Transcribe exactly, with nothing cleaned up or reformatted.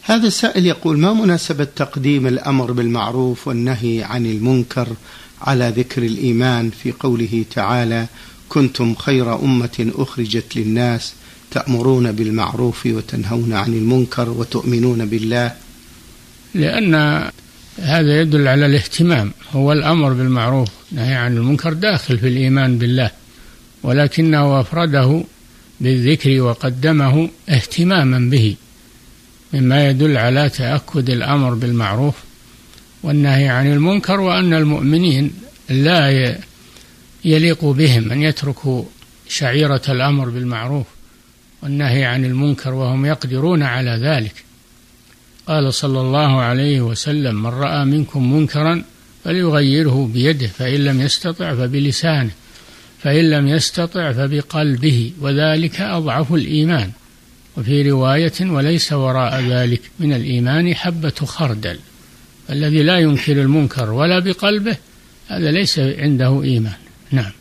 هذا السائل يقول: ما مناسبة تقديم الأمر بالمعروف والنهي عن المنكر على ذكر الإيمان في قوله تعالى: كنتم خير أمة أخرجت للناس تأمرون بالمعروف وتنهون عن المنكر وتؤمنون بالله؟ لأن هذا يدل على الاهتمام. هو الأمر بالمعروف والنهي عن المنكر داخل في الإيمان بالله، ولكنه أفرده بالذكر وقدمه اهتماما به، مما يدل على تأكد الأمر بالمعروف والنهي عن المنكر، وأن المؤمنين لا يليق بهم أن يتركوا شعيرة الأمر بالمعروف والنهي عن المنكر وهم يقدرون على ذلك. قال صلى الله عليه وسلم: من رأى منكم منكرا فليغيره بيده، فإن لم يستطع فبلسانه، فإن لم يستطع فبقلبه، وذلك أضعف الإيمان. وفي رواية: وليس وراء ذلك من الإيمان حبة خردل. الذي لا ينكر المنكر ولا بقلبه هذا ليس عنده إيمان. نعم.